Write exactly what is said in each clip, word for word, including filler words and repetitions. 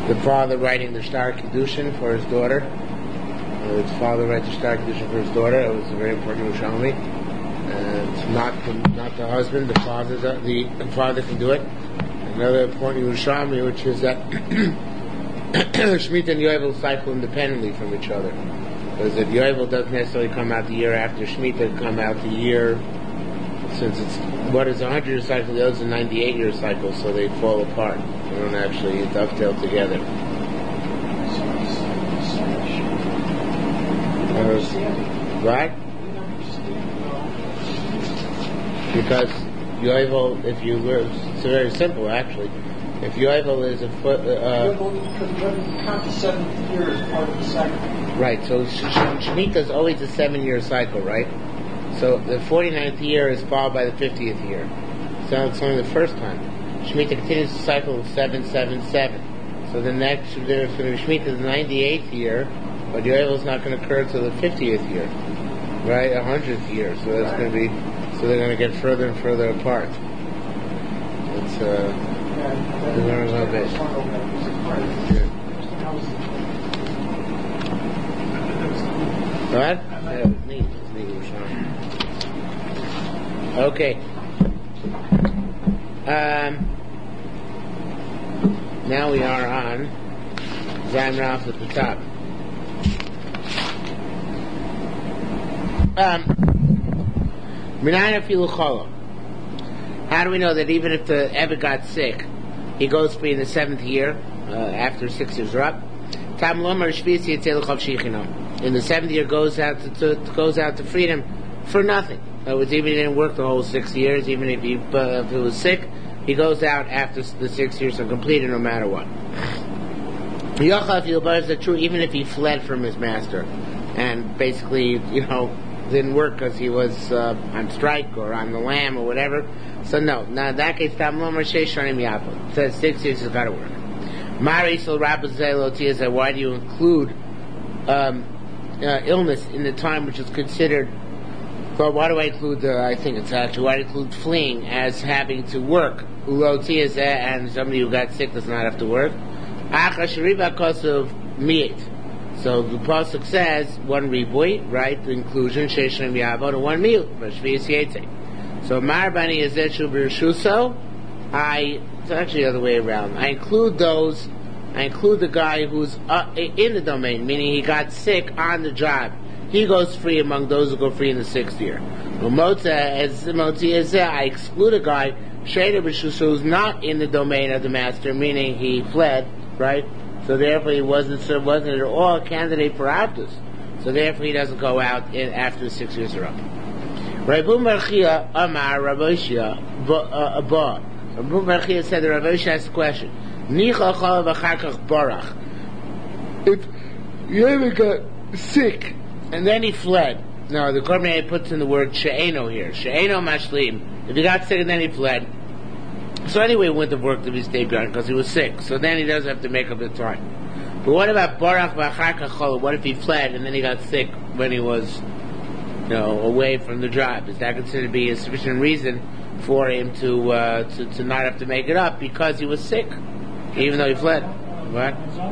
the father writing the Shtar Kiddushin for his daughter. Uh, his father writes the Shtar Kiddushin for his daughter. It was a very important Yerushalmi. And not the, not the husband, the father, the, the father can do it. Another important Yerushalmi, which is that Shemitah and Yovel cycle independently from each other. Because that Yovel doesn't necessarily come out the year after Shemitah, come out the year, since it's, what is a hundred year cycle, the other is a ninety-eight year cycle, so they fall apart. They don't actually dovetail together. Uh, right? Because Yovel, if you were, it's very simple actually. If Yovel is a foot, uh, Yovel count the seventh year as part of the cycle. Right. So Shemitah is always a seven-year cycle, right? So the forty-ninth year is followed by the fiftieth year. So it's only the first time. Shemitah continues the cycle of seven, seven, seven. So the next, there's going to be Shemitah the ninety-eighth year, but Yovel is not going to occur until the fiftieth year, right? A hundredth year. So that's going to be. So they're going to get further and further apart. It's uh, we learn a little bit. Yeah. What? Yeah, it was neat. It was neat. It was fun. Okay. Um. Now we are on Zayin Ralph at the top. Um. How do we know that even if the Eved got sick, he goes free in the seventh year, uh, after six years are up? In the seventh year goes out to, to goes out to freedom for nothing. In other words, even if he didn't work the whole six years, even if he, uh, if he was sick, he goes out after the six years are completed no matter what. Is that true? Even if he fled from his master and basically, you know, didn't work because he was uh, on strike or on the lam or whatever. So no, now in that case, it says six years has got to work. Why do you include um, uh, illness in the time which is considered? Well, why do I include? Uh, I think it's actually why do I include fleeing as having to work? And somebody who got sick does not have to work. So the pasuk says one riboy, right? The inclusion sheishem yavod and one meal. So marbani is eshu b'rishuso. I it's actually the other way around. I include those. I include the guy who's uh, in the domain, meaning he got sick on the job. He goes free among those who go free in the sixth year. As I exclude a guy sheidah b'rishuso who's not in the domain of the master, meaning he fled, right? So therefore he wasn't so wasn't at all a candidate for Abdus. So therefore he doesn't go out in, after the six years are up. Rabbi Marchia Amar Rabbi Shia Abba. Rabbi Marchia said that Rabbi Shia asked the question. Nicha chalav achakach barach. If you ever got sick and then he fled. Now the Korban puts in the word she'eno here. She'eno mashlim. If he got sick and then he fled. So anyway, he wouldn't have worked if he stayed behind because he was sick. So then he doesn't have to make up the time. But what about barach v'achar kach? What if he fled and then he got sick when he was, you know, away from the job? Is that considered to be a sufficient reason for him to uh, to, to not have to make it up because he was sick, even though he fled? What?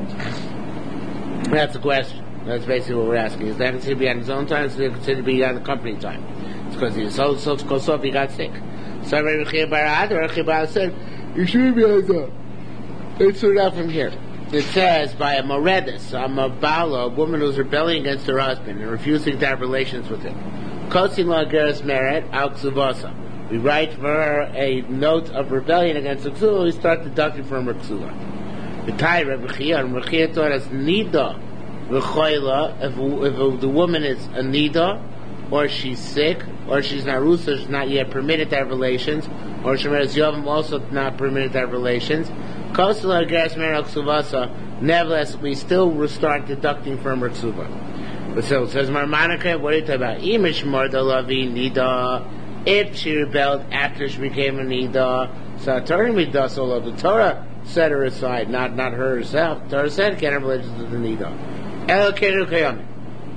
That's the question. That's basically what we're asking. Is that considered to be on his own time? Or is it considered to be on the company time? It's because he so so so he got sick. So Rabbi Chia Bar Adar, Rabbi Chia said, you shouldn't be able to. Let's start out from here. It says, by a moredis, a mabala, a woman who's rebelling against her husband and refusing to have relations with him. Kosin la geras meret al ksuvasa. We write for her a note of rebellion against the ksula, we start deducting from her ksula. The Thai Rabbi Chia, Rabbi Chia taught us nida v'choyla, if the woman is a nida, or she's sick, or she's narusa, she's not yet permitted to have relations, or shemeres yovim also not permitted to have relations. Kosel geras meret ksuvasa. Nevertheless, we still start deducting from her ksuva. So it says Marmanika. What are you talking about? Imish morda lavi nida. If she rebelled after she became a nida, so Torah midah solo. The Torah set her aside, not not her herself. The Torah said can't have relations with the nida. El kedu kayami.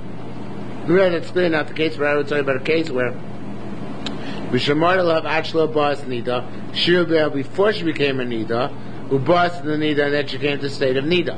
Really, that's clearly not the case, but I would tell you about a case where B'shamar love actual boss nida, she rebelled before she became a nida, Ubas the Nida, and then she came to the state of Nida.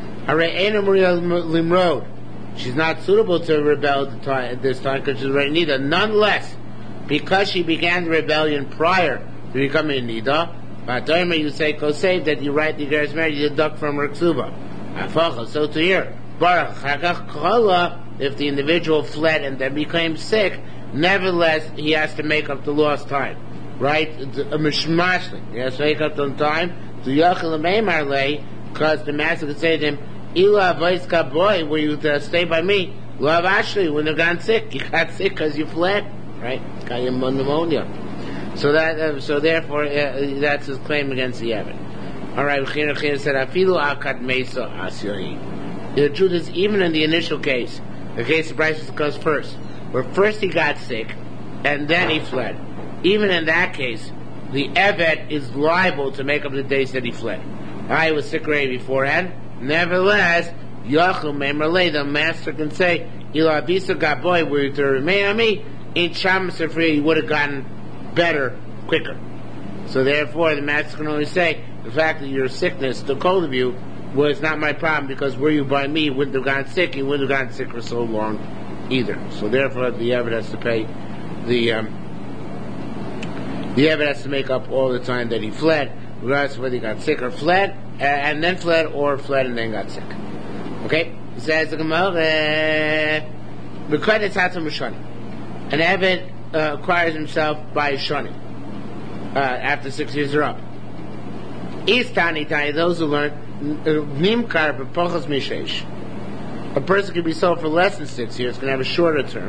Limrod. She's not suitable to rebel at this time because she's already Nida. Nonetheless, because she began the rebellion prior to becoming a Nida, Ba'atoyma you say Kosev that you write the Geras married, you deduct from her Ksuba. Afacha, so to here. Baruch, Chagach Kola, if the individual fled and then became sick, nevertheless, he has to make up the lost time. Right? A mishmashli. He has to make up the time to Yachel Meimarle, because the master could say to him, Ila Vaiska boy, will you uh, stay by me? Love Ashley, when you've gone sick. You got sick because you fled. Right? Got your pneumonia. So that, uh, so therefore, uh, that's his claim against the Evan. Alright, China China said, Afilu Akad Mesa Asiri. The truth is, even in the initial case, the case of Bryce goes first, where first he got sick, and then he fled. Even in that case, the Evet is liable to make up the days that he fled. I was sick already beforehand. Nevertheless, Yachum Memerle, the master can say, Ila Bisa Gaboy, were you to remain on me, in Shamas Sefri, you would have gotten better, quicker. So therefore, the master can only say, the fact that your sickness took hold of you was not my problem, because were you by me, you wouldn't have gotten sick, you wouldn't have gotten sick for so long either. So therefore, the Evet has to pay the, um, the Evet has to make up all the time that he fled, regardless of whether he got sick or fled, uh, and then fled, or fled and then got sick. Okay? It says the Gemara, because it's Hatzim Rishani. An Evet uh, acquires himself by a Shani, uh, after six years are up. Istani Tani, those who learn, Nimkar B'Pochos Mishesh. A person can be sold for less than six years, can have a shorter term.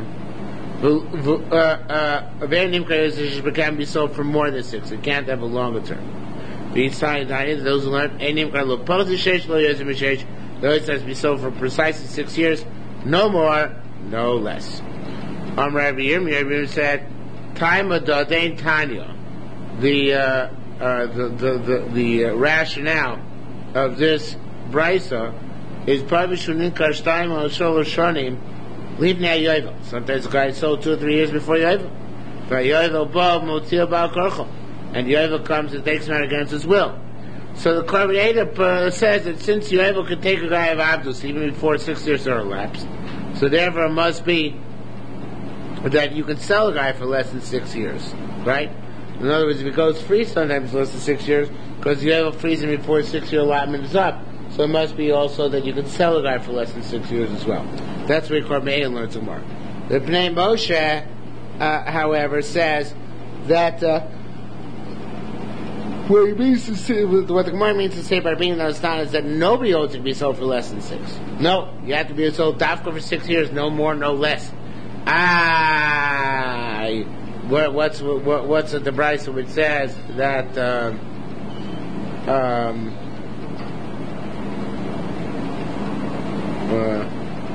A very Nimkar can be sold for more than six, it can't have a longer term. Those who learn, those has to be sold for precisely six years, no more, no less. Um, Rabbi Yirmiyah said, "Time of Dadein Tanya." The uh, uh, the the the, the uh, rationale of this brisa is probably shuninkar shtayim al shol shonim livnei yovel. Sometimes the guy sold two or three years before yovel. But yovel bo motzil bal korcho, and yovel comes and takes him out against his will. So the Korban uh, says that since yovel can take a guy of abdus even before six years are elapsed, so therefore it must be that you can sell a guy for less than six years, right? In other words, if he goes free sometimes less than six years, because you have a freeze him before his six-year allotment is up. So it must be also that you can sell a guy for less than six years as well. That's where Korban learns some more. The Bnei Moshe, uh, however, says that uh, what, he means to say, what the Gemara means to say by being understand is that nobody owes to be sold for less than six. No, you have to be sold dafka for six years, no more, no less. Ah, what, what's what, what's the Brisa which says that uh, um, uh,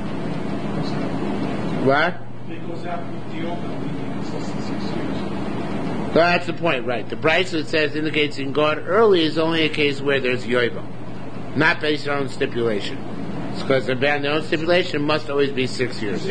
what? It goes out with the open, it's less than six years. Well, that's the point, right? The Brisa that says indicates you can go out early is only a case where there's yovel, not based on stipulation. It's because the their own stipulation must always be six years.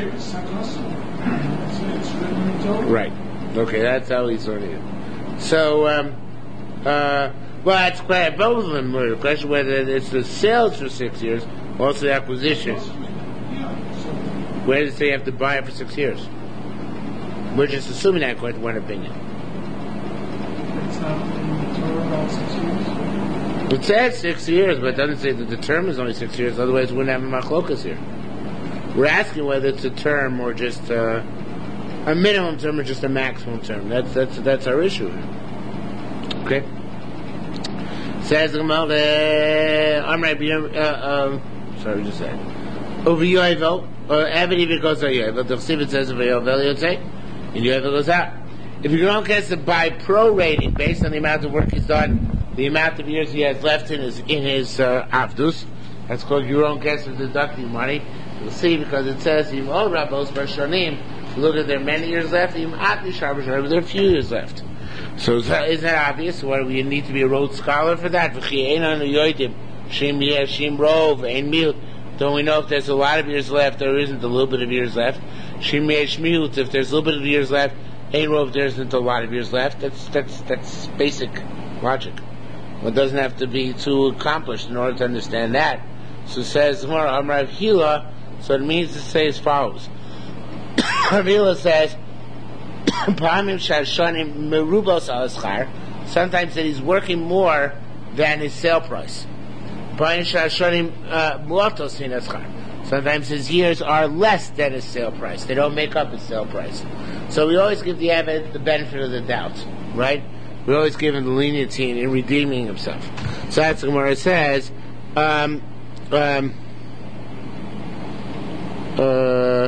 Right. Okay, that's how he's learning it. So, um, uh, well, that's quite, both of them were the question whether it's the sales for six years, or also the acquisition. Where does it say you have to buy it for six years? We're just assuming that according to one opinion. It's not in the Torah about six years? It says six years, but it doesn't say that the term is only six years, otherwise we wouldn't have a machlokas here. We're asking whether it's a term or just uh, a minimum term or just a maximum term. That's that's that's our issue. Okay. Says the Gemara, I'm right. Uh, sorry, just said. Over Yovel, or Eved even goes to Yovel. The Chesivit says over Yovel, you'll say, and Yovel goes out. If you don't get it by prorating based on the amount of work he's done, the amount of years he has left in his in his uh, avdus, that's called your own guess of deducting money. You'll see because it says even all rabbos b'shanim. Look at there are many years left. Even at the shabbos, there are a few years left. So is that, is that obvious? What we need to be a Rhodes scholar for that? Don't we know if there's a lot of years left or isn't a little bit of years left? If there's a little bit of years left, ain't rov there isn't a lot of years left. That's that's that's basic logic. One doesn't have to be too accomplished in order to understand that. So says Gemara, Amar Rav Hila, so it means to say as follows. Rav Hila says, sometimes that he's working more than his sale price. Sometimes his years are less than his sale price. They don't make up his sale price. So we always give the Eved the benefit of the doubt, right? We always give him the leniency in, in redeeming himself. So that's what Gemara says. Um, um, uh,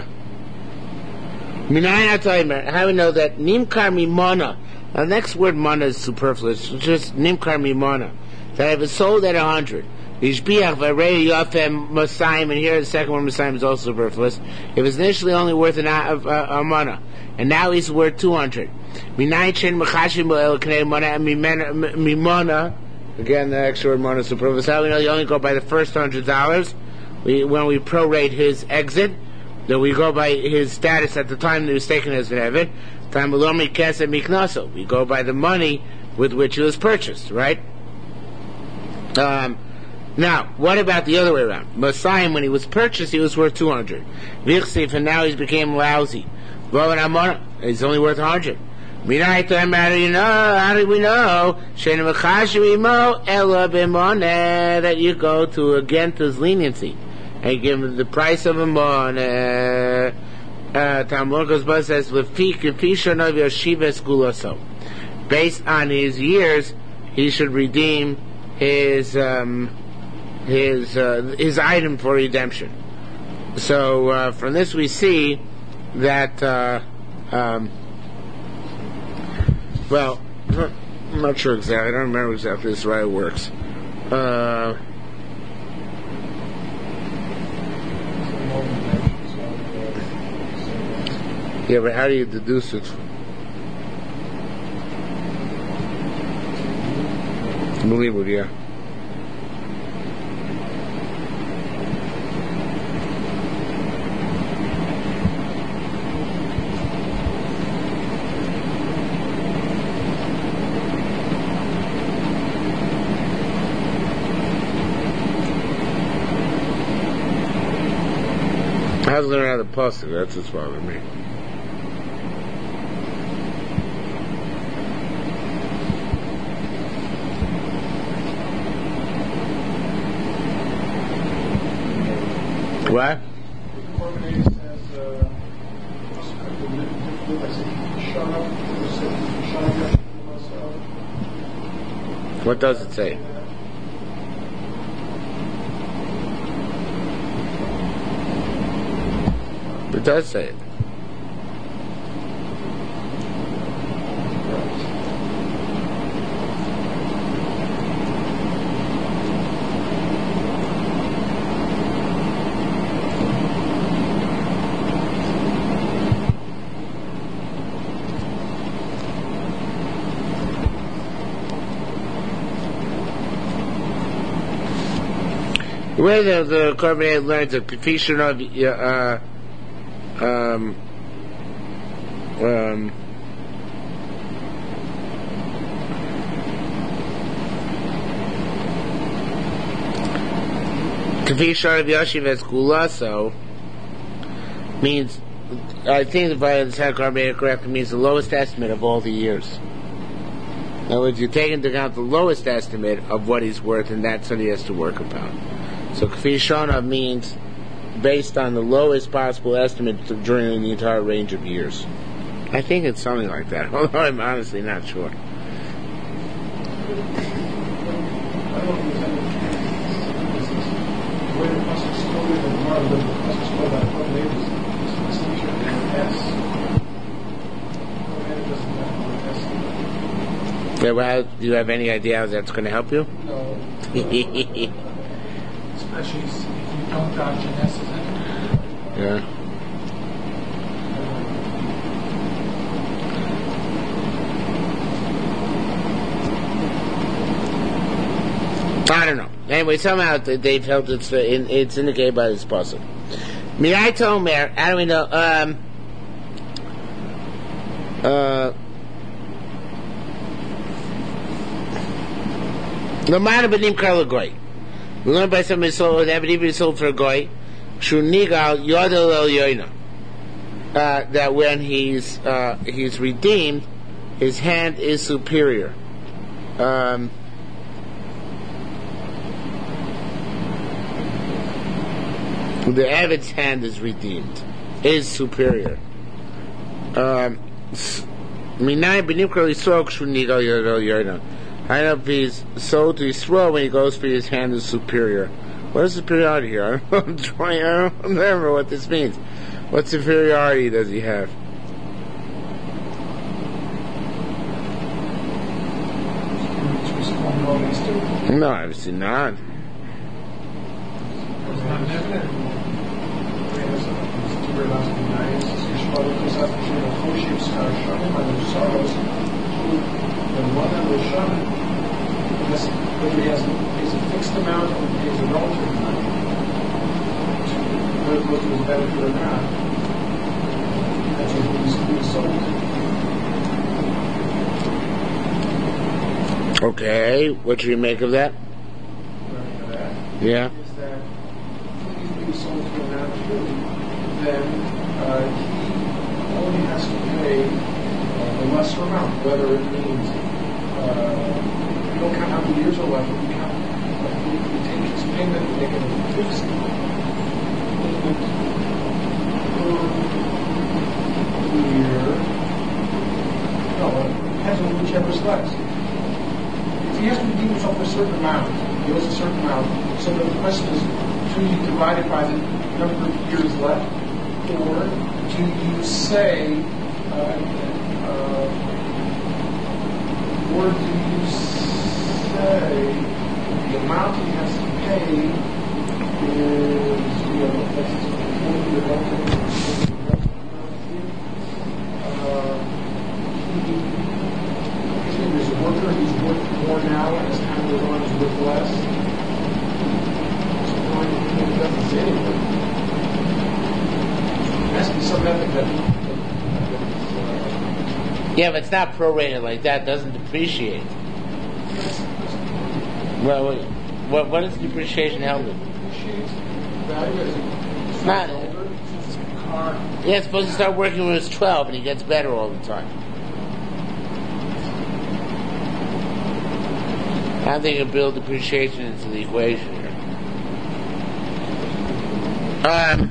how do we know that Nimkar Mimana? The next word mana is superfluous. It's just Nimkar Mimana. That if it's sold at a hundred. Ishbiach v'arei yafem Masayim, and here the second one Masayim is also superfluous. It was initially only worth an a, a, a mana, and now he's worth two hundred. Minayin mechashim bo'el knei mana mimana. Again, the extra word mana is superfluous. How do we know you only go by the first hundred dollars? We when we prorate his exit, that we go by his status at the time that he was taken as an Eved. Time belomi kesed miknaso. We go by the money with which he was purchased, right? Um. Now, what about the other way around? Masayim, when he was purchased, he was worth two hundred. Vichsif, and now he's became lousy. Vovan Amona, he's only worth one hundred. Minai to him, how do you know? How do we know? Shena Mechashimimo, Ella Bimone, that you go to against his leniency. And give him the price of a mon. Talmud Gosba says, Lefishon Yoshivas Guloso. Based on his years, he should redeem his, um, his uh, his item for redemption. So uh, from this we see that uh, um, well, I'm not sure exactly. I don't remember exactly this way it works. Uh, yeah, but how do you deduce it? I believe it, yeah. I have to learn how to pasuk. That's what's bothering me. What? What does it say? It does say it. The way the, the Korban learns the Pifishon of uh, um, um, Pifishon of Yoshiv as Gulaso means, I think if I understand Korban correctly, means the lowest estimate of all the years. In other words, you take into account the lowest estimate of what he's worth, and that's what he has to work upon. So Kfi Shana means based on the lowest possible estimate during the entire range of years. I think it's something like that, although I'm honestly not sure. Yeah, well, do you have any idea how that's going to help you? No. Especially if you don't dodge Genesis anyway. Yeah. I don't know. Anyway, somehow they felt it's it's indicated by this puzzle. Mi'ai Tomer, how do we know? Um, uh, No matter benim kar goy. We learn by somebody sold that even sold for a goy. Shu nigal yodel el yoina. Uh, that when he's uh, he's redeemed, his hand is superior. Um, the Avid's hand is redeemed, is superior. Um, I know if he's sold to Yisrael when he goes for his hand is superior. What is superiority here? I don't, I'm trying, I don't remember what this means. What superiority does he have? No, obviously not. Whether he has pays a fixed amount or pays an alternate amount, whether it goes to his benefit or not, that's what he's being sold. Okay, what do you make of that? That yeah. Is that if he's being sold to an attribute, then uh, he only has to pay uh, a lesser amount, whether it means uh, we don't count how many years are left, we count, like, we, we take his payment and make it a fixed payment per year. No, it depends on whichever's less. If he has to redeem himself for a certain amount, he owes a certain amount, so the question is, do you divide it by the number of years left, or do you say, uh, uh, or do you say the amount he has to pay is, you know, that's forty or uh, he, there's a worker, he's worth more now, and as time goes on, he's worth less. So, it doesn't say anything. There has to be some method that, that is, uh, Yeah, but it's not prorated like that. It doesn't depreciate. Well, what, what, what is depreciation held in? It's not. Yeah, it's supposed to start working when it's twelve, and he gets better all the time. I don't think you build depreciation into the equation here. Um.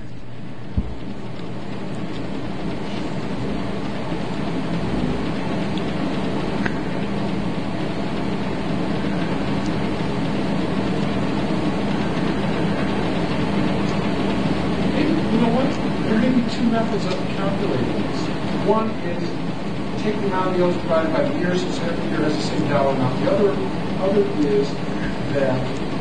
Methods of calculating this. One is take the amount of the oath divided by the years, so every year has the same dollar amount. The other, other is that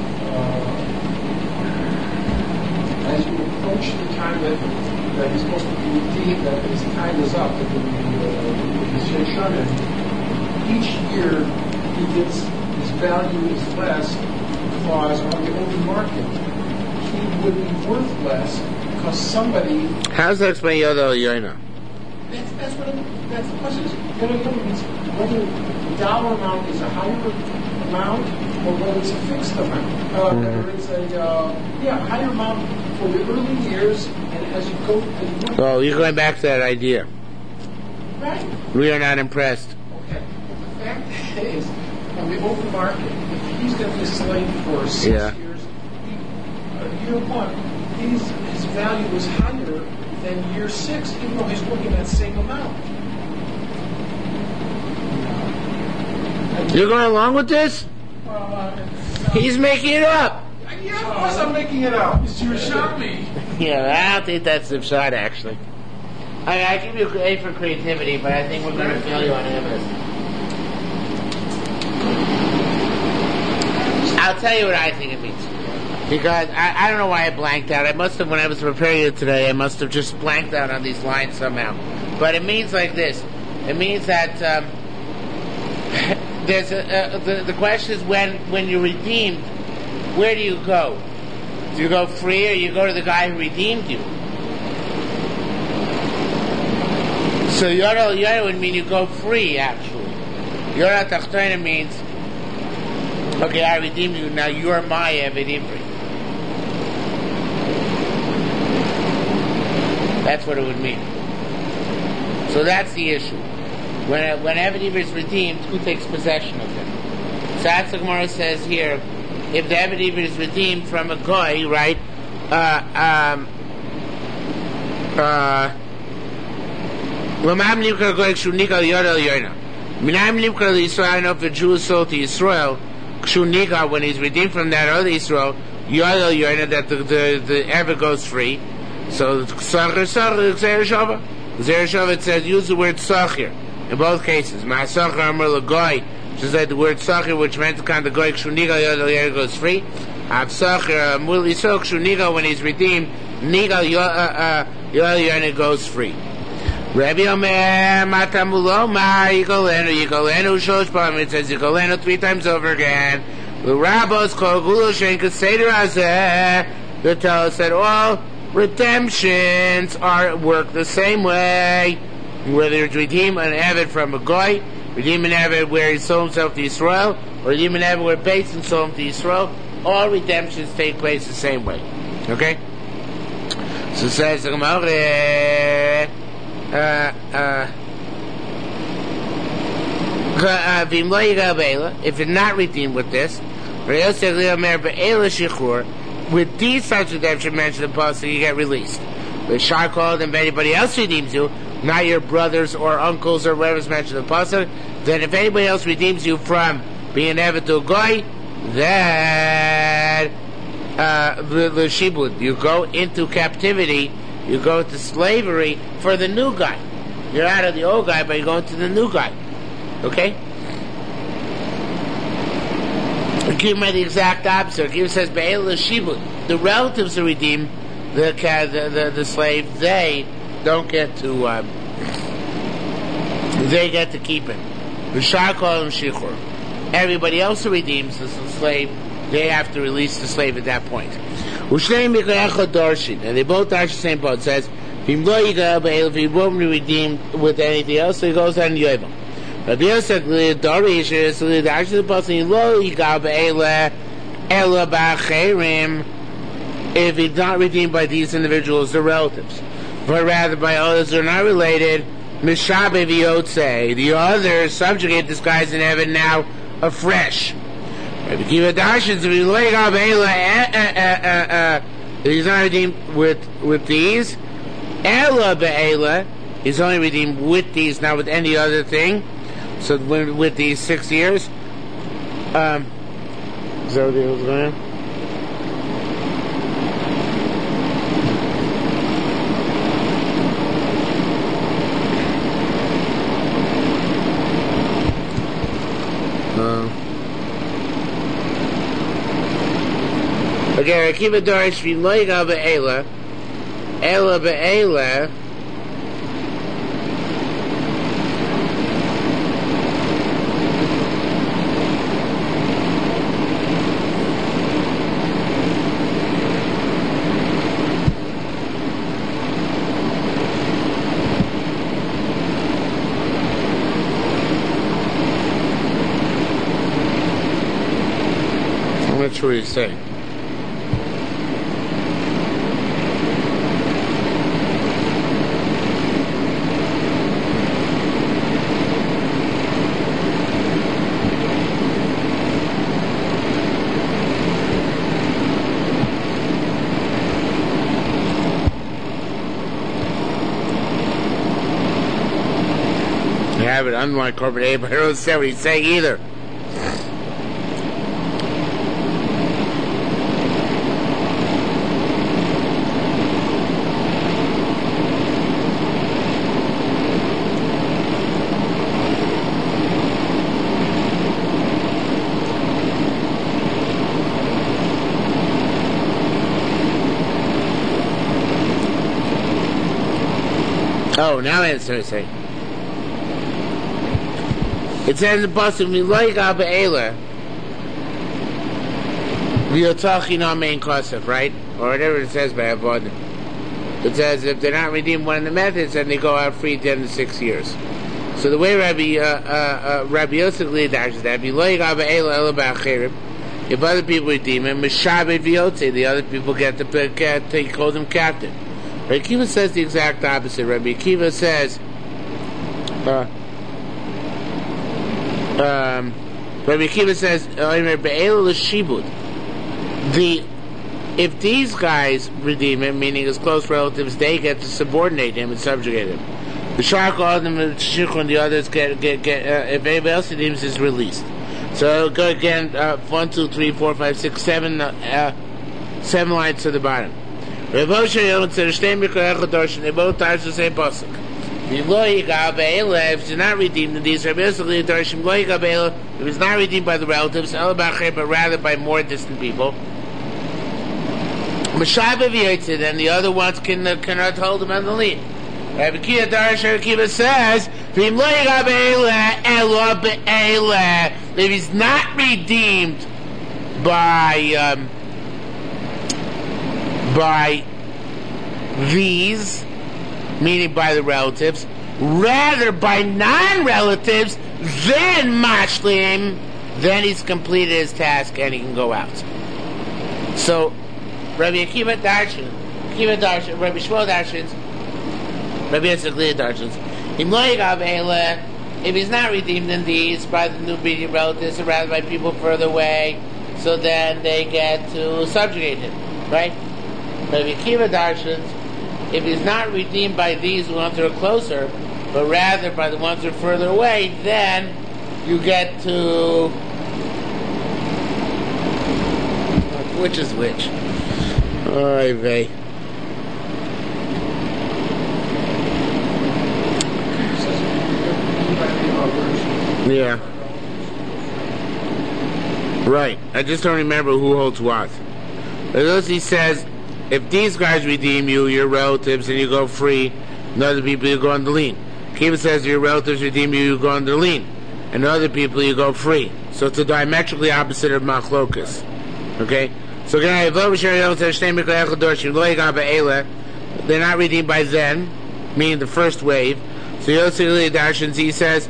uh, as you approach the time that, that he's supposed to be redeemed, that his time is up, that the Shei Shanin, each year he gets his value is less because on the open market he would be worth less. Because somebody. How does that explain Yodel Yoina? That's, that's what it, that's the question. Yodel Yoina means whether the dollar amount is a higher amount or whether it's a fixed amount. Uh, mm-hmm. Whether it's a uh, yeah higher amount for the early years, and as you go. As you oh, you're going back to that idea. Right. We are not impressed. Okay. The fact is, on the open market, if he's going to be a slave for six yeah. years, he, uh, year one. His, his value was higher than year six, even though he's working that same amount. You're going along with this? Uh, no. He's making it up. Yeah, of course I'm making it up. It's your shot me. Yeah, I don't think that's the shot, actually. I, I give you an A for creativity, but I think we're going to fail you on Amos. I'll tell you what I think it means. Because I, I don't know why I blanked out. I must have, when I was preparing it today, I must have just blanked out on these lines somehow. But it means like this. It means that um, there's a, uh, the, the question is when, when you're redeemed, where do you go? Do you go free or you go to the guy who redeemed you? So Yodel Yoina would mean you go free, actually. Yodel Tachtoina means Okay, I redeemed you. Now you're my Eved Ivri. That's what it would mean. So that's the issue. When when Eved Ivri is redeemed, who takes possession of him? So that's the Gemara says here. If the Eved Ivri is redeemed from a goy, right? Uh, um, uh, L'mam nimkar goy kshu nikal yodel yoyna. Minam nimkar l'Yisrael. I know if a Jew is sold to Yisrael, kshu nikal, when he's redeemed from that other Yisrael, yodel yoyna, that the the the Eved goes free. So ksachir ksachir ksachir shava. Ksachir shava, it says use the word ksachir in both cases. Ma'asachir amar l'goy. Just like the word ksachir, which meant to kind of goy kshu nikal yodel yoyna goes free. Avsachir mul Yisrael kshu nikal, when he's redeemed, nikal yodel yoyna goes free. Rabbi Omer, Matamulo, Ma, Yikolenu, Yikolenu, Shoshpam, it says Yikolenu three times over again. The rabbis called Gulo Shenka Seder Azeh. They tell us that all redemptions are work the same way. Whether it's redeem an Eved from a Goy, redeem an Eved where he sold himself to Israel, or redeem an Eved where Beis and sold him to Israel, all redemptions take place the same way. Okay? So it says the Gemara, Uh, uh, if it's not redeemed with this, with these types of redemption mentioned in the Pasuk, you get released. The Shar called, and if anybody else redeems you, not your brothers or uncles or whatever's mentioned in the Pasuk, then if anybody else redeems you from being Eved to a Goy, then uh, the, the Shibud, you go into captivity. You go to slavery for the new guy. You're out of the old guy, but you're going to the new guy. Okay? Akiva made the exact opposite. Akiva says, Be'el l'shibud. The relatives are redeemed, the, the, the, the slave, they don't get to, um, they get to keep it. B'shar call him shichur. Everybody else who redeems the slave, they have to release the slave at that point. And they both darshan the same boat. It says, if he won't be redeemed with anything else, so he goes on Yovam. Rabbi Yosef Darish is the darshan the person if he's not redeemed by these individuals, the relatives, but rather by others who are not related. Mishabe v'yotzei, the other subjugate this guy's in heaven now afresh. Rabbi Kiva Darshans, if he's laying up he's not redeemed with with these. Ela be'ela, he's only redeemed with these, not with any other thing. So with, with these six years, um, is that what he was going on? Okay, Akiva Dorish v'loiga be'ela, ela be'ela, I'm not sure what he's saying. Have it unlike corporate A, but I don't say what he's saying either. Oh, now I understand what he's saying. It says in the Pasuk, "Miloy Gaba Eila, v'yotachin amein kosef," right, or whatever it says by Avodah. It says if they're not redeemed one of the methods, then they go out free at the end of six years. So the way Rabbi uh, uh, uh, Rabbi Yosef Lidash is that "Miloy Gaba Eila Ela Ba'achirim," If other people redeem him, Mishabed V'yotze, the other people get to get, they hold him captive. Rabbi Akiva says the exact opposite. Rabbi Akiva says, uh, um, Rabbi Akiva says, the if these guys redeem him, meaning his close relatives, they get to subordinate him and subjugate him. The shark, all of them, and the others get get get. Uh, if anybody else redeems, is released. So go again. Uh, one, two, three, four, five, six, seven. Uh, seven lines to the bottom. Rav Moshe Yoel said, "Shtei mikra echad darshan." They both touch the same pasuk. If he's not redeemed in these, if he's not redeemed by the relatives, but rather by more distant people, then the other ones can, uh, cannot hold him on the lead. Rabbi Akiva says, if he's not redeemed by um, by these, meaning by the relatives, rather by non-relatives, then mashlim, then he's completed his task and he can go out. So, Rabbi Akiva Darshan, Akiva Darshan, Rabbi Shmuel Darshans, Rabbi Yitzchak Darshans, if he's not redeemed in these by the new breeding relatives, or rather by people further away, so then they get to subjugate him, right? Rabbi Akiva Darshans, if he's not redeemed by these ones who are closer, but rather by the ones who are further away, then you get to... Which is which? Oy vey. Yeah. Right. I just don't remember who holds what. As he says, if these guys redeem you, your relatives, and you go free, and other people, you go on the lien. Kiva says your relatives redeem you, you go on the lien. And other people, you go free. So it's a diametrically opposite of machlokas. Okay? So again, they're not redeemed by then, meaning the first wave. So Yosef Darshans, he says,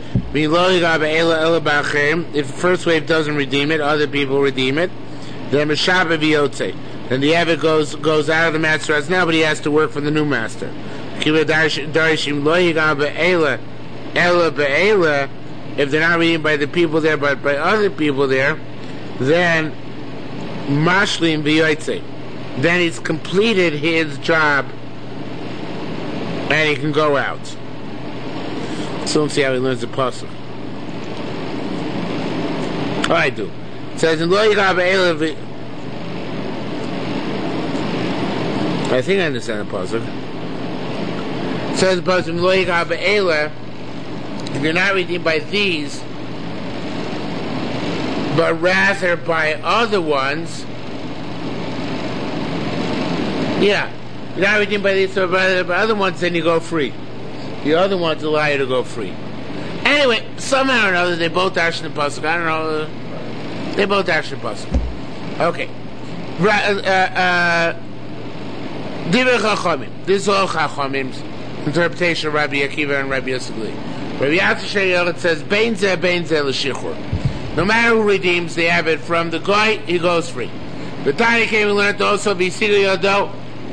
if the first wave doesn't redeem it, other people redeem it, then Meshabed V'yotze. Then the Eved goes goes out of the master house now, but he has to work for the new master. If they're not redeemed by the people there, but by other people there, then Mashlim V'yotze. Then he's completed his job and he can go out. So let's see how he learns the pasuk. Oh, I do. It says in Lo Yigav Be'ela. I think I understand the pasuk. It says in the pasuk Lo Yigav Be'ela. If you're not redeemed by these, but rather by other ones, yeah, you're not redeemed by these, but by, by other ones, then you go free. The other ones allow you to go free. Anyway, somehow or another, they both dash in the pasuk. I don't know. They both dash in the pasuk. Okay. Divrei Chachamim. This is all Chachamim's interpretation of Rabbi Akiva and Rabbi Yitzchak. Rabbi Yitzchak it says, "Bein zeh bein zeh l'shichur." No matter who redeems the Eved from the guy, he goes free. The Tanya came and learned also v'sigu yodo.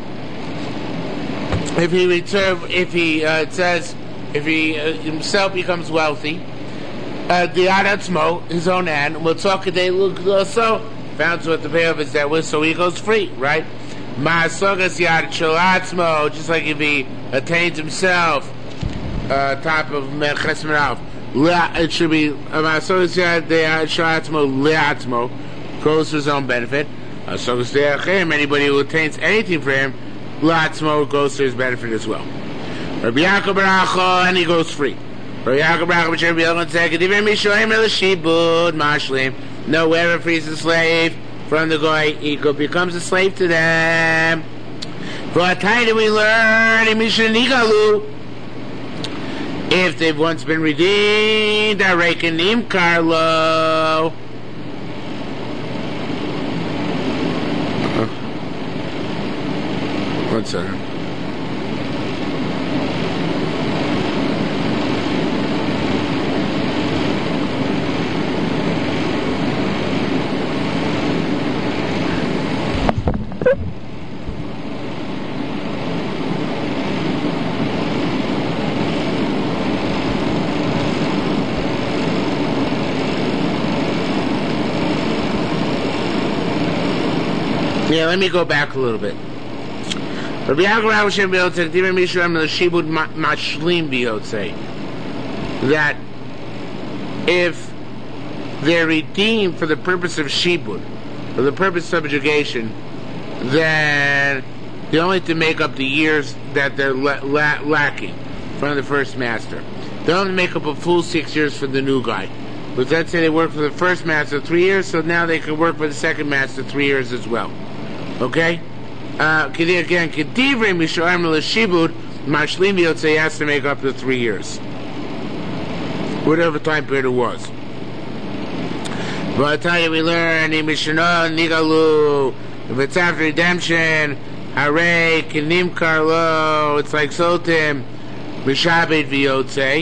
If he return, if he uh, it says, if he uh, himself becomes wealthy, uh, the Adatzmo, his own hand, will talk a day also found what the payoff is that with, so he goes free, right? Ma'asogas yad shalatzmo, just like if he attains himself, uh, top of Merches Merav. It should be ma'asogas yad shalatzmo le'atzmo, goes for his own benefit. Ma'asogas de'achem, anybody who attains anything for him, Latzmo goes to his benefit as well. Rabbi Yaakov Baracho, and he goes free. Rabbi Yaakov Baracho, which Rabbi Yochanan said, "Kedivim mishoim el shibud mashlim." No, whoever frees a slave from the goy, he becomes a slave to them. For a time we learn in Mishnah Nigalu, if they've once been redeemed, I reckon im Carlo. One second. Yeah, let me go back a little bit. Rabbi Yaakov Hashem B'yotzei, Divrei Mishuram L'Shibud Mashlim B'yotzei. That if they're redeemed for the purpose of Shibud, for the purpose of subjugation, then they only have to make up the years that they're la- la- lacking from the first master. They only make up a full six years for the new guy. But let's say they work for the first master three years, so now they can work for the second master three years as well. Okay? Uh, again, Kedivrei Mishuram L'Shibud Mashlim B'yotzei has to make up the three years. Whatever time period it was. But I tell you, we learn in Mishnah Nigalu, if it's after redemption, Hare Kenim Karlo, it's like Sotim, Mishabed V'yotzei.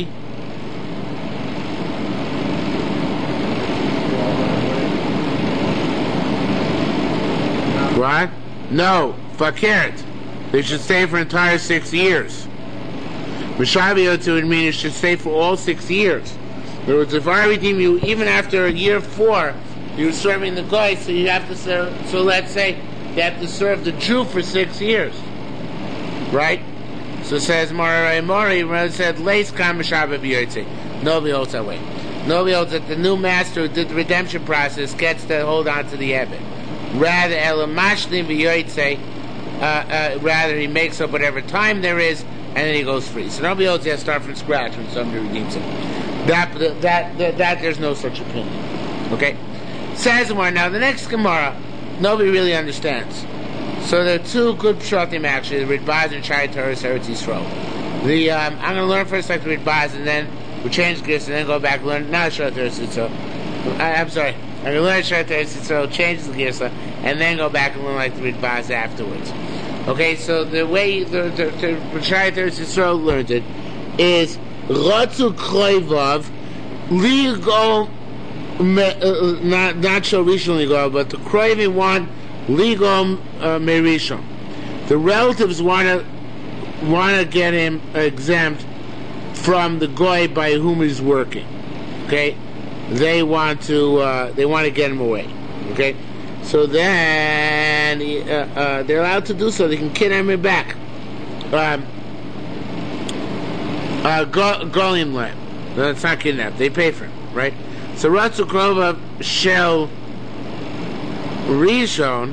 What? No, Fakert. They should stay for entire six years. Mishabed V'yotzei would mean it should stay for all six years. In other words, if I redeem you, even after year four, you're serving the guy, so you have to serve, so let's say you have to serve the Jew for six years. Right? So it says, Mari Mari, it said, Leis Kam Mishabed V'yotzei. Nobody holds that way. Nobody holds that the new master who did the redemption process gets to hold on to the Ebed. Rather, Elamashlim V'yotzei, uh, uh, rather he makes up whatever time there is, and then he goes free. So nobody else has to start from scratch when somebody redeems him. That, that, that, that, there's no such opinion. Okay? Says more. Now, the next Gemara, nobody really understands. So there are two good pshatim actually, the Ridbaz and Shai Torahs Eretz Yisrael. The, um, I'm going to learn first like the Ridbaz, and then we'll change gears, and then go back and learn, not Shai Torahs Yisrael. I, I'm sorry. I'm going to learn Shai Torahs Yisrael, change the gears, and then go back and learn like the Ridbaz afterwards. Okay, so the way the, the, the, the Shai Torahs Yisrael learned it is Ratzu Kroivav legal, not not so recently ago, but the Kroivim want legal uh, merishon. The relatives want to want to get him exempt from the goy by whom he's working. Okay, they want to uh, they want to get him away. Okay, so then uh, uh, they're allowed to do so. They can kidnap him back. Um, Uh, Golim land. No, it's not kidnapped. They pay for him, right? So Ratzu Krova Shel Rishon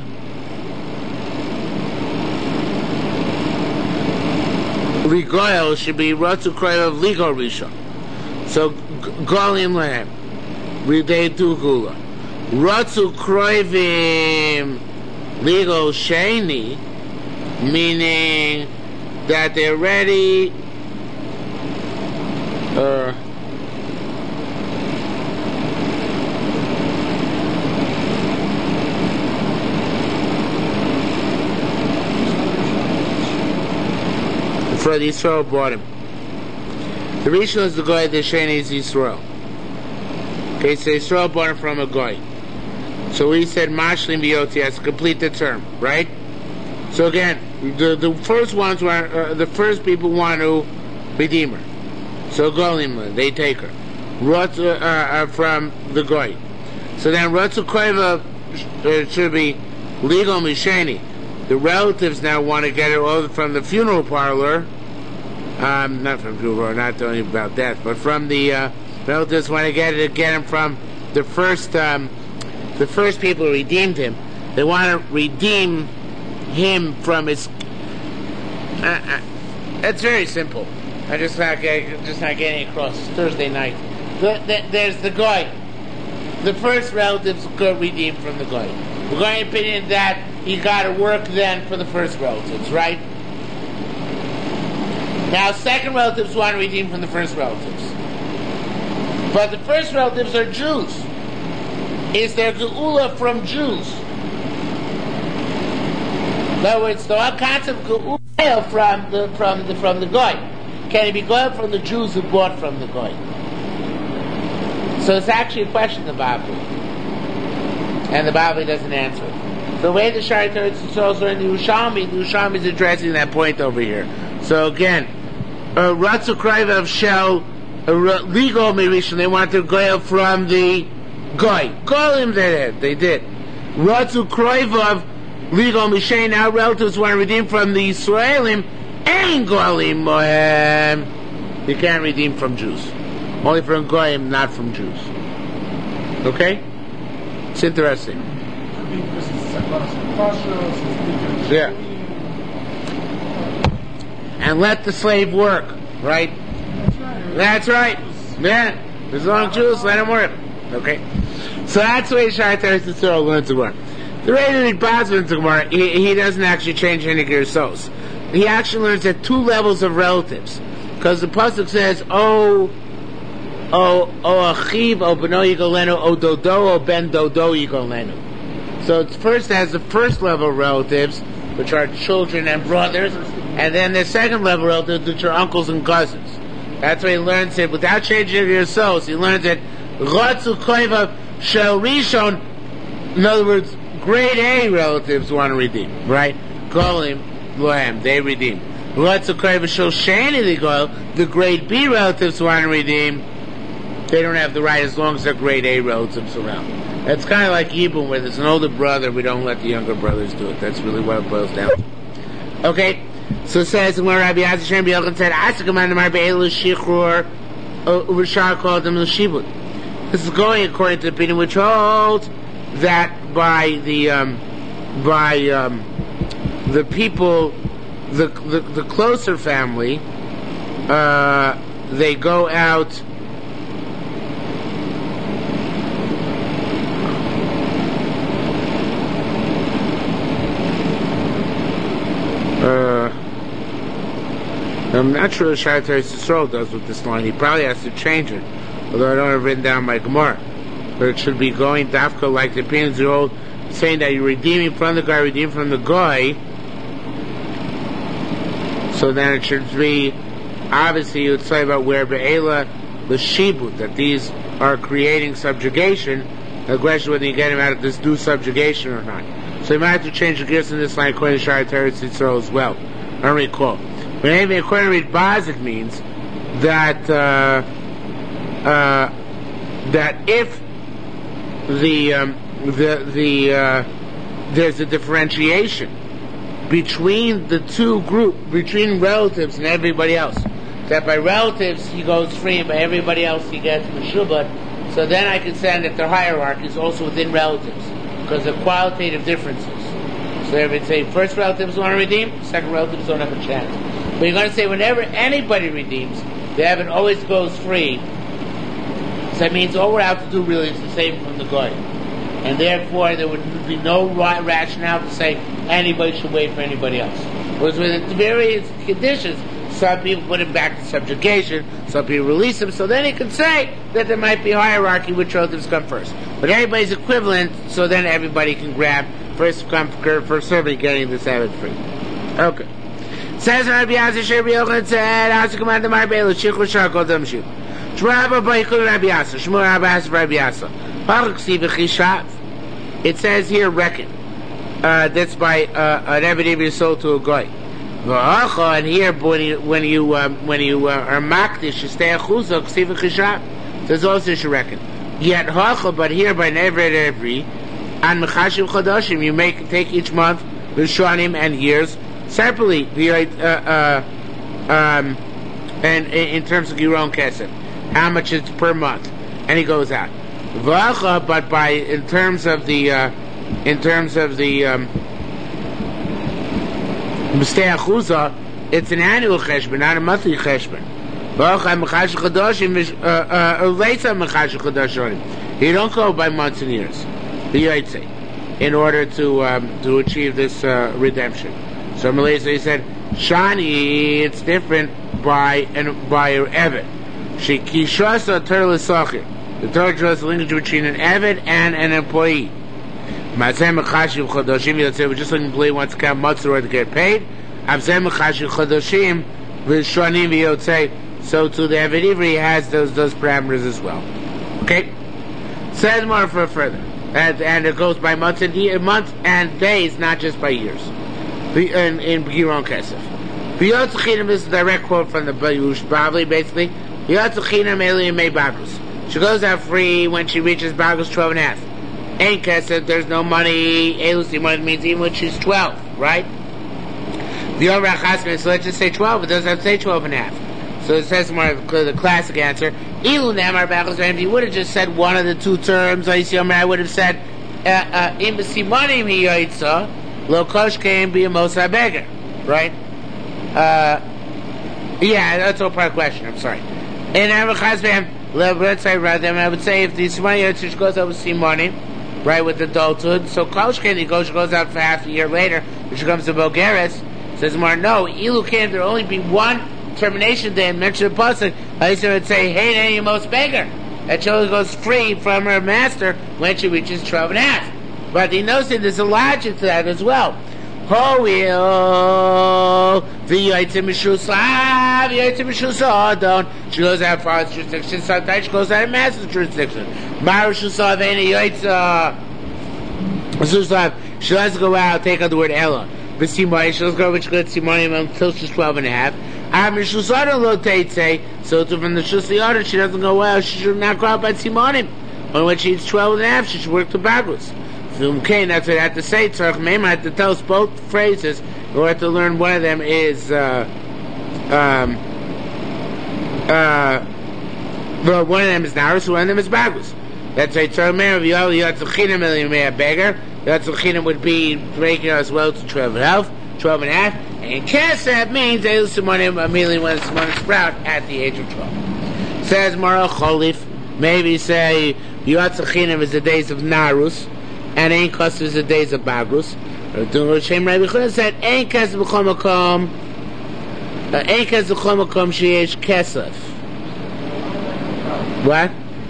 Ligoel should be Ratzu Krova Ligo Rishon. So Golim land. They do Gula. Ratzu Kroivim Ligo Sheni, meaning that they're ready. Uh, for the Yisrael bought him. The Rishon is the guy, the Sheni is Yisrael. Okay, so Yisrael bought him from a guy. So we said Mashlim B'yotzei has to complete the term, right? So again, the the first ones were uh, the first people want to redeem her. So Golim, they take her. Rotz, uh, uh, from the Goy. So then Rotzu Koiva uh, should be legal Misheni. The relatives now want to get her over from the funeral parlor. Um, not from the funeral parlor, not only about death, but from the uh, relatives want to get her, get him from the first, um, the first people who redeemed him. They want to redeem him from his. Uh, uh, it's very simple. I just not getting, just not getting across. It's Thursday night. The, the, there's the guy. The first relatives got redeemed from the guy. We're going to opinion that he got to work then for the first relatives, right? Now, second relatives want to redeem from the first relatives, but the first relatives are Jews. Is there geula from Jews? In other words, the whole concept of geula from the from the from the guy. Can it be goyim from the Jews who bought from the goy? So it's actually a question in the Bible, and the Bible doesn't answer it. The way the Shai Torahs Yisrael are in the Yerushalmi, the Yerushalmi is addressing that point over here. So again, Ratzu Kraivav Shel legal Merishon, they want to go from the goy. Goyim they did, they did. Ratzu Kraivav Legal Mishain, our relatives want to redeem from the Israelim, Ein Golim Mohem. You can't redeem from Jews. Only from Goyim, not from Jews. Okay? It's interesting. Yeah. And let the slave work, right? That's right. Yeah. As long as Jews, let him work. Okay? So that's the way Shai Teres Yisrael learns to work. The way that he learns to Gemara, he, he doesn't actually change any gersos. He actually learns at two levels of relatives. Because the pasuk says, "Oh, oh, oh, achiv, oh, beno yigolenu, oh, dodo, oh, ben dodo yigolenu." So it first has the first level relatives, which are children and brothers, and then the second level relatives, which are uncles and cousins. That's why he learns it without changing your souls. He learns it. Ratzu koiva shel rishon. In other words, grade A relatives want to redeem, right? Golim lohem, they redeem. Ratzu koiva shel sheni ligoil. The grade B relatives want to redeem. They don't have the right as long as they're grade A relatives around. It's kind of like Yibum, where there's an older brother, we don't let the younger brothers do it. That's really what it boils down to. Okay? So it says, when Rabbi Yazishem B'Yelchan said, Asakaman Amar Be'elu Shichrur, Rishar called them L'Shibut. This is going according to the opinion which holds that by the, um, by, um, the people, the, the, the closer family, uh, they go out, Uh, I'm not sure what Shai Teres Yisrael does with this line. He probably has to change it, although I don't have it written down by Gemara. But it should be going dafka like the opinions of old, saying that you're redeeming from the guy, redeeming from the guy. So then it should be, obviously you would say about where Be'ela L'Shibut, that these are creating subjugation. The question whether you get him out of this new subjugation or not. So you might have to change the gears in this line according to Shai Teres Yisrael as well. I don't recall. But anyway, according to Read Baz, it means that uh, uh, that if the um, the the uh, there's a differentiation between the two group, between relatives and everybody else, that by relatives he goes free, and by everybody else he gets meshubad. So then I can say that the hierarchy is also within relatives, because of qualitative differences. So they would say first relatives want to redeem, second relatives don't have a chance. But you're going to say whenever anybody redeems, the Evan always goes free. So that means all we're out to do really is to save from the goy. And therefore there would be no right rationale to say anybody should wait for anybody else. Because with the various conditions, some people put him back to subjugation, some people release him, so then he can say that there might be hierarchy which relatives come first. But everybody's equivalent, so then everybody can grab first come first servant getting the Sabbath free. Okay. Says Rabbi Yasser Rabbi Yochanan said, "As command the Marbelu Shichur Shakol Damshu." Shmurabba Ba'ikul Rabbi Yasser. Shmurabba Has Rabbi Yasser. Paruksi v'Chishav. It says here reckon. Uh, that's by uh, an evidence sold to a guy. And here, when you when you um, when you uh, are makdish, you stay a chuzah, ksiv v'Chishav. There's also you should reckon. Yet hacha, but here by never every, and mechashim chodashim, you make take each month v'shanim and years separately. The uh, uh, um, and in terms of your own kesef, how much is per month, and he goes out. V'acha, but by in terms of the uh, in terms of the um, mistei achuzah, it's an annual cheshbon, not a monthly cheshbon. You don't go by months and years, in order to um, to achieve this uh, redemption. So Melissa, he said, Shani, it's different by and by an Eved. She kishrasa turle sachir. The Torah draws the linkage between an Eved and an employee. Mazem mechashiv chodoshim. You say we're just looking employee wants to count months in order to get paid. Avzem mechashiv chodoshim v'shanim v'yotzei. So to the Eved Ivri has those those parameters as well. Okay. Says more for further, and, and it goes by months and year, months and days, not just by years. In in Giron Kesef. V'yotzachinam is a direct quote from the Bayush Bavli, basically. V'yotzachinam Eli Mei Bagus. She goes out free when she reaches Bagus twelve and a half. Ain't kesef, there's no money. Elusi money means even when she's twelve, right? The over chasmin, so let's just say twelve. It doesn't have to say twelve and a half. So it says more of the classic answer. Ilu namar bachos, if you would have just said one of the two terms, I would have said in b'simanim he yoitza lo kosh can be a mosa beggar, right? Uh, yeah, that's all part of the question. I'm sorry. In over chasmin, let's say rather, I would say if the simanim yoitza goes over simanim, right, with adulthood, so kosh can he goes goes out for half a year later, which comes to Bogeres. Says more, no, ilu can there only be one termination day and mention the pasuk. I used to say, hey, any most beggar. That she only goes free from her master when she reaches twelve and a half. But he knows that there's a logic to that as well. Ho il the yotzim mishusav yotzim mishusadon. She goes out for father's jurisdiction. Sometimes she goes out of master's jurisdiction. Marushusav any yotza. She doesn't go out. Take out the word ella. But Simai, she'll go which good Simai until she's twelve and a half. I'm Shusada lo say so from the Shusada she doesn't go well, she should not go out by Simanim. But when she's twelve and a half, she should work to Bagus. So okay, that's what I have to say. So I have to tell us both phrases in order to learn one of them is uh um uh well one of them is Narus, one of them is Bagus. That's right, so man of Yol Yatzuchinim may a beggar. Yatzuchinim would be breaking as well to twelve and a half, twelve and a half, and Kesef means they lose Simonim immediately when Simonim sprout at the age of twelve. Says Mara Cholif, maybe say Yatzuchinim is the days of Narus, and Ein Kesef is the days of Bagrus. Or Shem Rabbi Chuna said Ein Kesef b'chol makom, Ein Kesef b'chol makom sheyesh Kesef. What?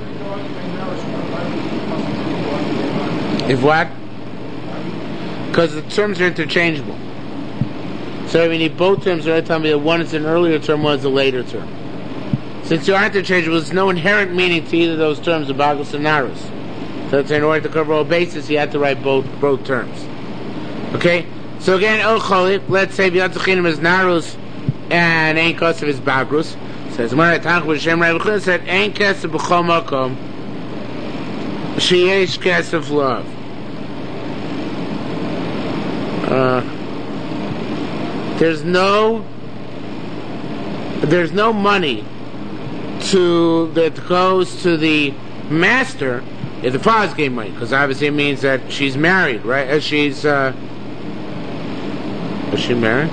If what? Because the terms are interchangeable. So we need both terms. They're telling me that one is an earlier term, one is a later term. Since they are interchangeable, there's no inherent meaning to either of those terms of Bagos and Narus. So it's in order to cover all bases, you have to write both both terms. Okay? So again, El Cholip, let's say B'yatzuchinim is Narus and Ein Kesef is Bagos. Says Mara Tanch B'Shem Rabbi Chuna said Ein Kesef b'chol makom sheyesh Kesef love. Uh, there's no there's no money to that goes to the master if the father's getting money, because obviously it means that she's married, right? As she's uh, is she married?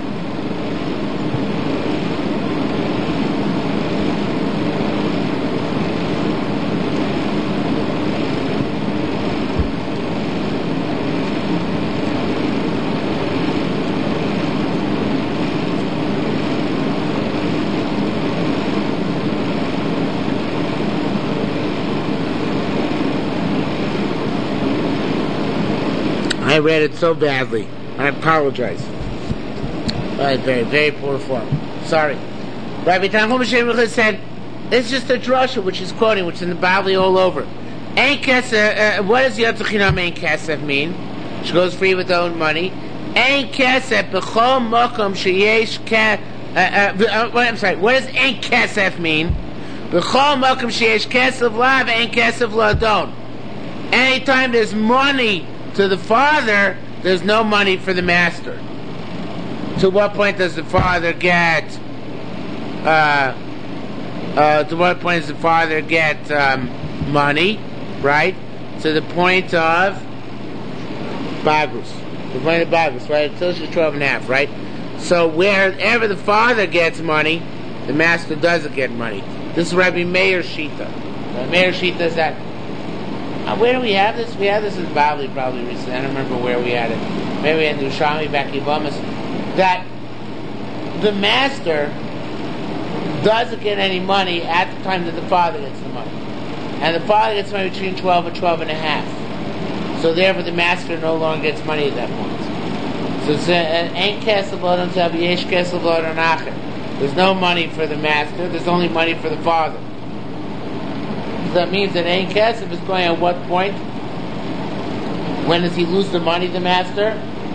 I read it so badly. I apologize. Right, very, very poor form. Sorry. Rabbi Tanchum Hashem said, it's just a drasha which he's quoting, which is in the Bavli all over. Ein Kesef, uh, what does Yatzuchinam Ein Kesef mean? She goes free with her own money. Ein Kesef, b'chol mokom sheyesh ke, uh, uh, I'm sorry, what does Ein Kesef mean? B'chol mokom sheyesh kesef lav, Ein Kesef ladon. Anytime there's money to the father, there's no money for the master. To what point does the father get uh, uh, to what point does the father get um, money, right? To the point of Bagus. The point of Bagus, right? Until she's twelve and a half, right? So wherever the father gets money, the master doesn't get money. This is Rabbi Meir Shita. Rabbi Meir Shita is that Uh, where do we have this? We have this in Bavli probably recently. I don't remember where we had it. Maybe we had in Yerushalmi back in Bamas. That the master doesn't get any money at the time that the father gets the money. And the father gets money between twelve and twelve and a half. So therefore the master no longer gets money at that point. So it's Ein Kesef lo Adam Tab Yesh Kesef lo Adam Acher. There's no money for the master, there's only money for the father. So that means that Ein Kesef is going at what point? When does he lose the money, the master?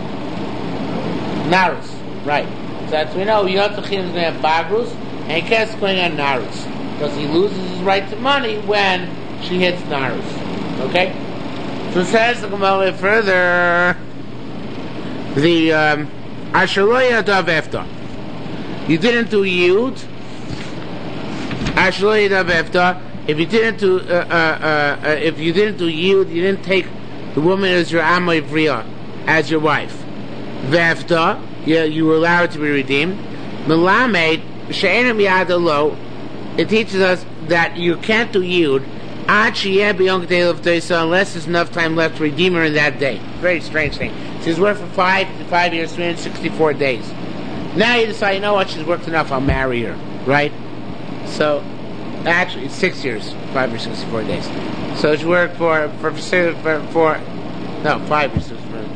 Narus, right. So that's we know Yatzuchin is going to have Bagrus, and Ein Kesef is going on Narus. Because he loses his right to money when she hits Narus. Okay? So it says to come a little further, the um, Ashaloya Dav Efta. You didn't do Yud. Ashaloya Dav Efta. If you didn't do, uh, uh, uh, if you didn't do Yud, you didn't take the woman as your Amma Ivriya, as your wife. Vefta, yeah, you were allowed to be redeemed. Melamed, She'enim Yad Alo, it teaches us that you can't do Yud unless there's enough time left to redeem her in that day. Very strange thing. She's worked for five five years, three hundred sixty-four days. Now you decide, you know what, she's worked enough, I'll marry her. Right? So, actually, it's six years, five or sixty-four days. So she worked for, for, for, for no, five years.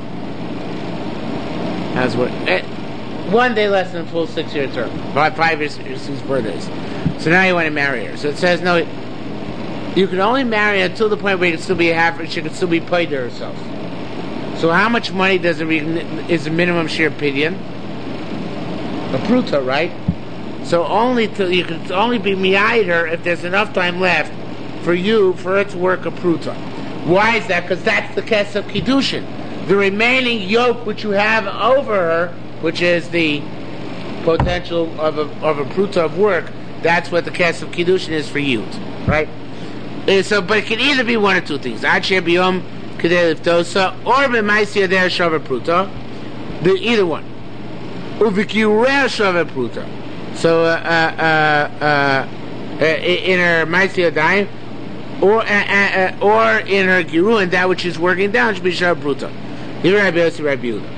That's what, eh, one day less than a full six-year term. Five, five years, sixty-four days. So now you want to marry her. So it says, no, you can only marry her until the point where you can still be a half, she can still be paid to herself. So how much money does it re- is the minimum share pidyon? A pruta, right? So only till you can only be miyayid her if there's enough time left for you for her to work a pruta. Why is that? Because that's the kes of kiddushin. The remaining yoke which you have over her, which is the potential of a of a pruta of work, that's what the kes of kiddushin is for you, right? Uh, so, but it can either be one or two things. Ad shebiyom kedei liftosa or b'maisi adeh shavar pruta. The either one. Uvikireh shavar pruta. So, uh, uh, uh, uh, in her maisi adayim, or uh, uh, uh, or in her giruin, that which is working down should be shavar pruta. Here Rabbi Yossi, Rabbi Yehuda.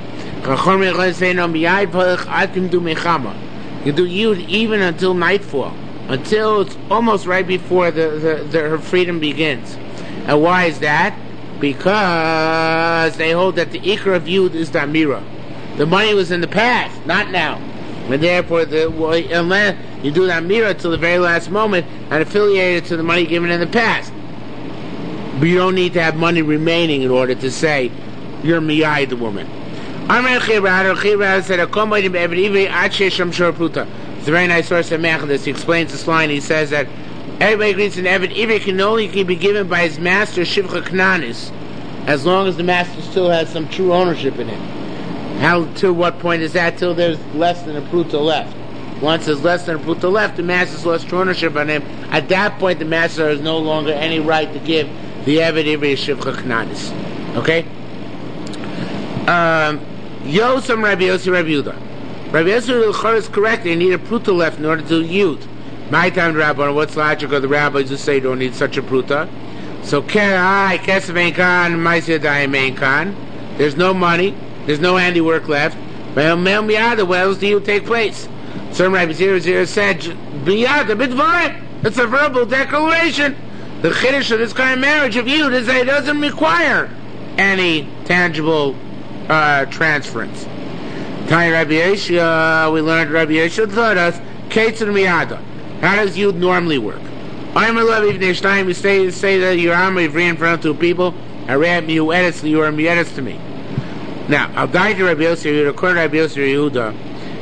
You do Yud even until nightfall, until it's almost right before the, the, the her freedom begins. And why is that? Because they hold that the Ikra of Yud is the Amira. The money was in the past, not now. And therefore, the, well, unless you do the Amira till the very last moment and affiliate it to the money given in the past. But you don't need to have money remaining in order to say you're miyai the woman. It's a very nice source of Mechadis. He explains this line. He says that everybody agrees an Eved Ivri can only be given by his master Shivcha Knanis, as long as the master still has some true ownership in it. How to what point is that? Till there's less than a pruta left. Once there's less than a pruta left, the master's lost true ownership on him. At that point, the master has no longer any right to give the Eved Ivri Shivcha Knanis. Okay. Um, Yosem Rabbi Yossi Rabbi Yehuda. Rabbi Yossi is correct. They need a pruta left in order to Yud. My time, Rabbi. What's logic of the rabbis who say you don't need such a pruta? So Kerai Kesef Ein Kan Ma'aseh Yadayim Ein Kan. There's no money. There's no handiwork left. But Mel Miyada, where else do you take place? Some Rabbi Zero Zero said Miyada Bidvarim. It's a verbal declaration. The chiddush of this kind of marriage of Yud is that it doesn't require any tangible Uh, transference. Tanya Rabbi Yeshua, we learned Rabbi Yeshua taught us Ketzur Miyada. How does Yud normally work? I'm a love even each time you say say that you're Amma Ivri in front of two people. I read you edits you are edits to me. Now I'll die to Rabbi Yossi Yehuda, according to Rabbi Yossi Yehuda.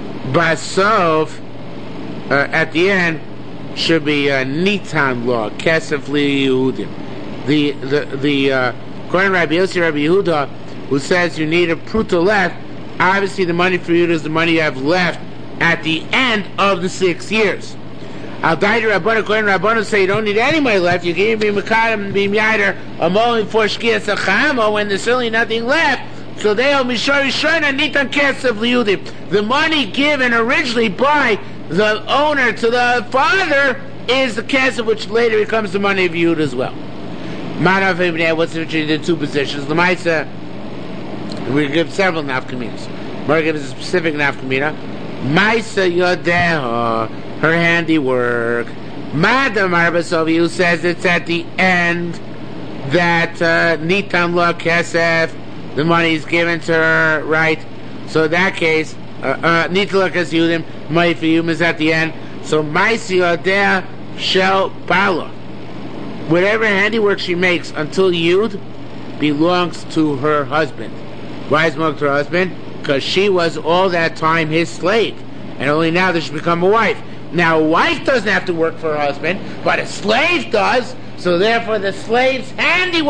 Basov uh, at the end should be a uh, Nitan law, Kesef Li Yehudim. The the the uh, according to Rabbi Yossi Rabbi Yehuda, who says you need a pruta left, obviously the money for you is the money you have left at the end of the six years. Al Daidi Rabbanu, according to Rabbanu, say you don't need any money left. You can even be Mekadam and be Miyaider a moment for Shkia Sachamo when there's certainly nothing left. So they will Mishori Shona Nitan Kesef Liyudim. The money given originally by the owner to the father is the Kesef, which later becomes the money of Yud as well. Manav Ibn, what's the between the two positions? Lamaisa, we give several nafkaminas. Mara gives a specific nafkamina. Maisa Yodeha, her handiwork. Madam Arbasovi, who says it's at the end that uh, Nitan Lo Kesef, the money is given to her, right? So in that case, Nitan Lo Kesef Yudim, money for Yum is at the end. So Maisa Yodeha Shel Bala. Whatever handiwork she makes until Yud belongs to her husband. Why is it belong to her husband? Because she was all that time his slave, and only now that she's become a wife. Now a wife doesn't have to work for her husband, but a slave does, so therefore the slave's handiwork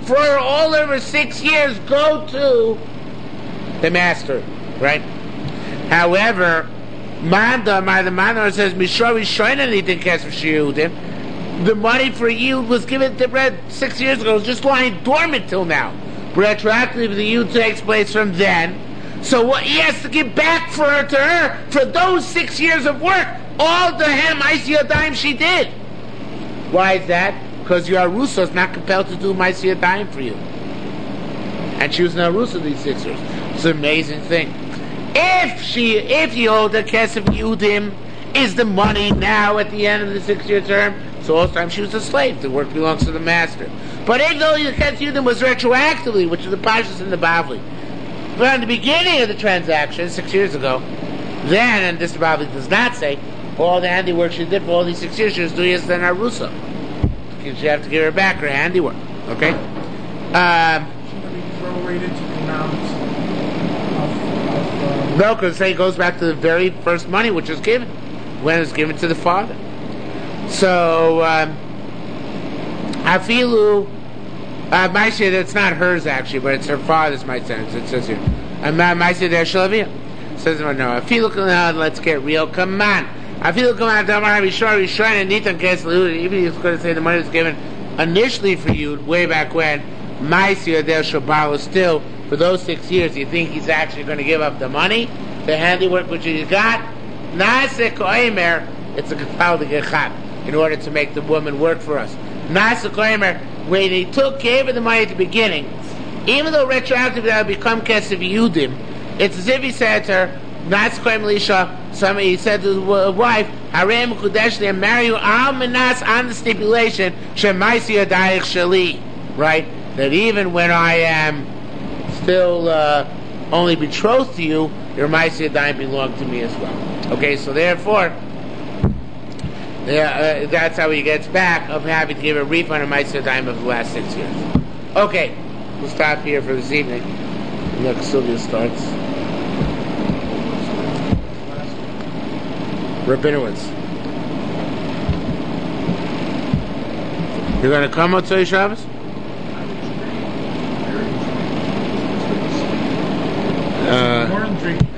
for all over six years go to the master, right? However, Manda, my the Manda says, Mishori Shoina Nitin Kesef Shiyudim. The money for Yud was given to Brett six years ago, it was just lying dormant till now. Retroactively, the Yud takes place from then. So what he has to give back for her to her for those six years of work, all the Hem Maisi Yadayim she did. Why is that? Because your Arusa is not compelled to do Maisi Yadayim for you. And she was an Arusa these six years. It's an amazing thing. If she, if Yehuda Kesef Yudim is the money now at the end of the six-year term, so all the time she was a slave. The work belongs to the master. But if though the Kesef Yudim was retroactively, which is the Pashas and the Bavli, but at the beginning of the transaction, six years ago, then, and this Bavli does not say, all the handiwork she did for all these six years, she was doing it than Arusa. She have to give her back her handiwork. Okay? Um, Should be prorated to the amount of, of No, because it goes back to the very first money which was given, when it was given to the father. So, um, Afilu, uh, Maisha, that's not hers actually, but it's her father's my sentence. It says here. And Maisha there, Shalavia. Says no, Afilu, let's get real. Come on. Afilu, come on. Damar Bishar, Bishar, and Nitan Kesel. Even if he's going to say the money was given initially for you, way back when, Maisha there, Shabal, still. For those six years, you think he's actually going to give up the money, the handiwork which he got? Nase koimer, it's a kafal de gechat, in order to make the woman work for us. Nase koimer, when he took, gave her the money at the beginning, even though retroactively that would become kesef yudim, it's as if he said to her, Nase koimer lisha, somebody he said to the wife, Harem kudeshli, and marry you al menas on the stipulation, shemaisi adayich shali, right? That even when I am still uh, only betrothed to you, your Maisi Yadayim belong to me as well. Okay, so therefore, yeah, uh, that's how he gets back of having to give a refund of Maisi Yadayim of the last six years. Okay, we'll stop here for this evening. Look, Sylvia starts. Rabinowitz. You're going to come on Tzoi Shabbos? Uh, more than drinking.